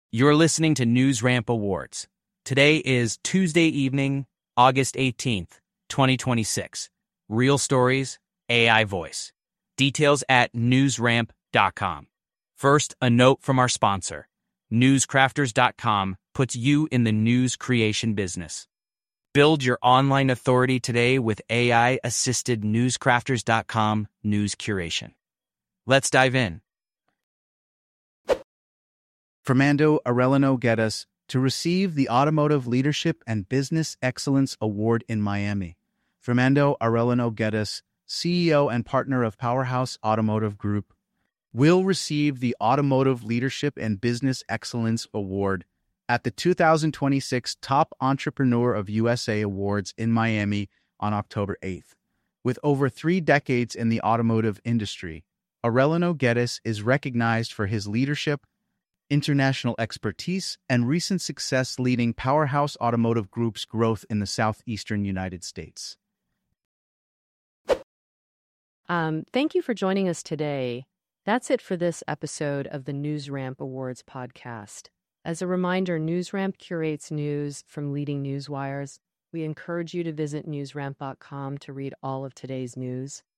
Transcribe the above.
You're listening to News Ramp Awards. Today is Tuesday evening, August 18th, 2026. Real stories, AI voice. Details at newsramp.com. First, a note from our sponsor. Newscrafters.com puts you in the news creation business. Build your online authority today with AI-assisted Newscrafters.com news curation. Let's dive in. Fernando Arellano Guedes to receive the Automotive Leadership and Business Excellence Award in Miami. Fernando Arellano Guedes, CEO and partner of Powerhouse Automotive Group, will receive the Automotive Leadership and Business Excellence Award at the 2026 Top Entrepreneur of USA Awards in Miami on October 8th. With over 3 decades in the automotive industry, Arellano Guedes is recognized for his leadership, international expertise, and recent success leading Powerhouse Automotive Group's growth in the southeastern United States. Thank you for joining us today. That's it for this episode of the NewsRamp Awards podcast. As a reminder, NewsRamp curates news from leading news wires. We encourage you to visit newsramp.com to read all of today's news.